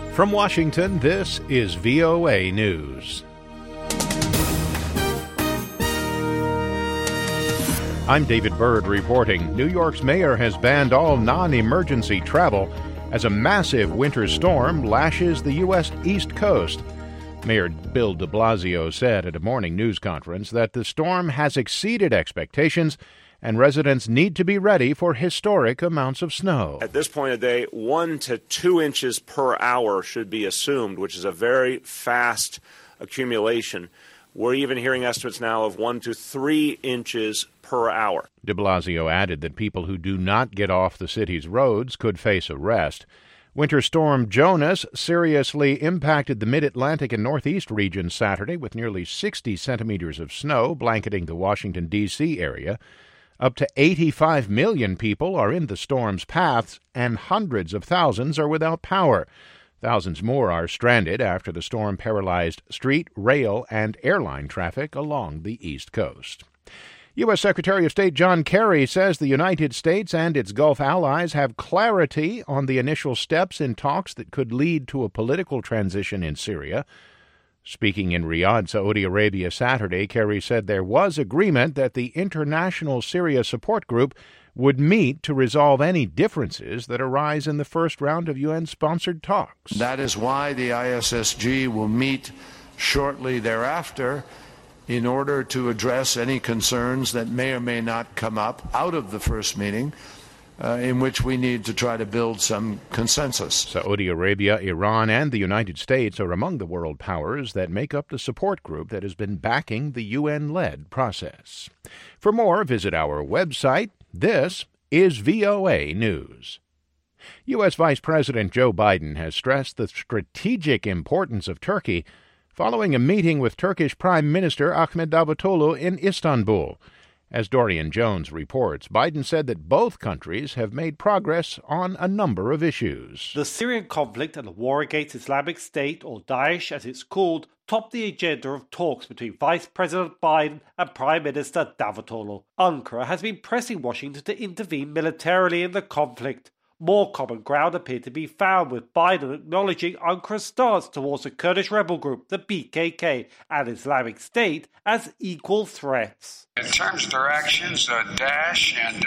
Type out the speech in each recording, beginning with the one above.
From Washington, this is VOA News. I'm David Byrd reporting. New York's mayor has banned all non-emergency travel as a massive winter storm lashes the U.S. East Coast. Mayor Bill de Blasio said at a morning news conference that the storm has exceeded expectations and residents need to be ready for historic amounts of snow. At this point of day, 1 to 2 inches per hour should be assumed, which is a very fast accumulation. We're even hearing estimates now of 1 to 3 inches per hour. De Blasio added that people who do not get off the city's roads could face arrest. Winter storm Jonas seriously impacted the mid-Atlantic and Northeast regions Saturday with nearly 60 centimeters of snow blanketing the Washington, D.C. area. Up to 85 million people are in the storm's paths, and hundreds of thousands are without power. Thousands more are stranded after the storm paralyzed street, rail, and airline traffic along the East Coast. U.S. Secretary of State John Kerry says the United States and its Gulf allies have clarity on the initial steps in talks that could lead to a political transition in Syria. Speaking in Riyadh, Saudi Arabia, Saturday, Kerry said there was agreement that the International Syria Support Group would meet to resolve any differences that arise in the first round of UN-sponsored talks. That is why the ISSG will meet shortly thereafter in order to address any concerns that may or may not come up out of the first meeting, in which we need to try to build some consensus. Saudi Arabia, Iran, and the United States are among the world powers that make up the support group that has been backing the UN-led process. For more, visit our website. This is VOA News. U.S. Vice President Joe Biden has stressed the strategic importance of Turkey following a meeting with Turkish Prime Minister Ahmet Davutoglu in Istanbul. As Dorian Jones reports, Biden said that both countries have made progress on a number of issues. The Syrian conflict and the war against Islamic State, or Daesh as it's called, topped the agenda of talks between Vice President Biden and Prime Minister Davutoglu. Ankara has been pressing Washington to intervene militarily in the conflict. More common ground appeared to be found, with Biden acknowledging Ankara's stance towards the Kurdish rebel group, the PKK, and Islamic State as equal threats. In terms of their actions, Daesh and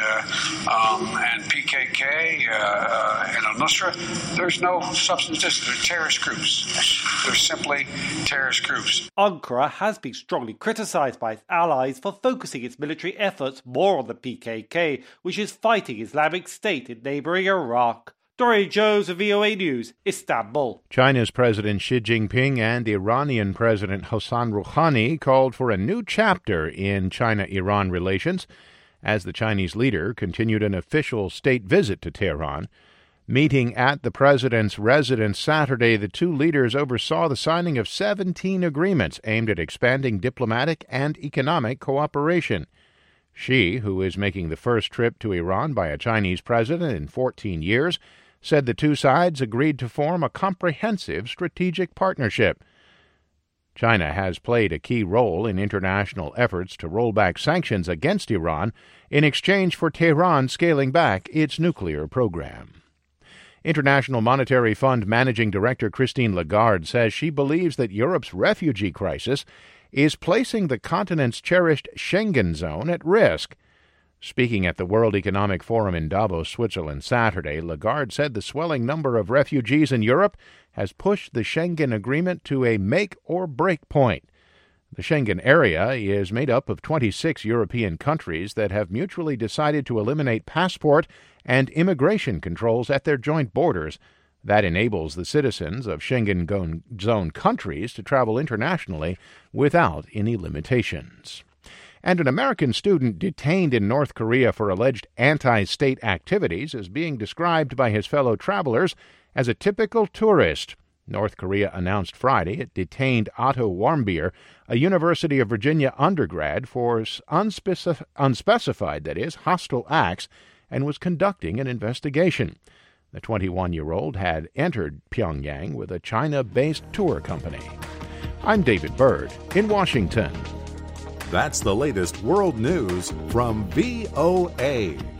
PKK and al-Nusra, there's no substance to this. They're terrorist groups. They're simply terrorist groups. Ankara has been strongly criticised by its allies for focusing its military efforts more on the PKK, which is fighting Islamic State in neighbouring Iraq. Dorian Jones of VOA News, Istanbul. China's President Xi Jinping and Iranian President Hassan Rouhani called for a new chapter in China-Iran relations as the Chinese leader continued an official state visit to Tehran. Meeting at the president's residence Saturday, the two leaders oversaw the signing of 17 agreements aimed at expanding diplomatic and economic cooperation. Xi, who is making the first trip to Iran by a Chinese president in 14 years, said the two sides agreed to form a comprehensive strategic partnership. China has played a key role in international efforts to roll back sanctions against Iran in exchange for Tehran scaling back its nuclear program. International Monetary Fund Managing Director Christine Lagarde says she believes that Europe's refugee crisis is placing the continent's cherished Schengen zone at risk. Speaking at the World Economic Forum in Davos, Switzerland, Saturday, Lagarde said the swelling number of refugees in Europe has pushed the Schengen Agreement to a make-or-break point. The Schengen area is made up of 26 European countries that have mutually decided to eliminate passport and immigration controls at their joint borders. That enables the citizens of Schengen zone countries to travel internationally without any limitations. And an American student detained in North Korea for alleged anti-state activities is being described by his fellow travelers as a typical tourist. North Korea announced Friday it detained Otto Warmbier, a University of Virginia undergrad, for unspecified, hostile acts, and was conducting an investigation. The 21-year-old had entered Pyongyang with a China-based tour company. I'm David Byrd in Washington. That's the latest world news from VOA.